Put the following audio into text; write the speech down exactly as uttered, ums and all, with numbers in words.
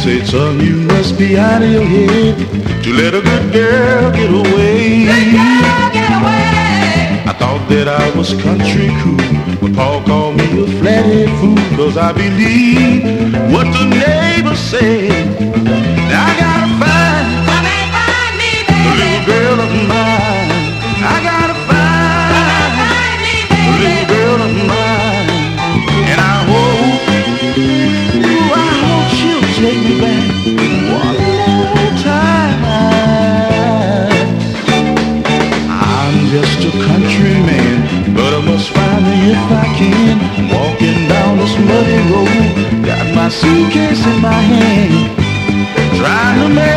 Say, son, you must be out of your head to let a good girl get away. Good girl, get away. I thought that I was country cool when Paul called me a flathead fool, 'cause I believe what the neighbors say. Now I gotta find, Come and find me, a baby. little girl of mine. I gotta find, Come and find me, a little baby. girl of mine. And I hope, ooh, I hope she'll take me back one more time. I'm just a country man, but I must find her if I can. Walking down this muddy road, got my suitcase in my hand, trying to make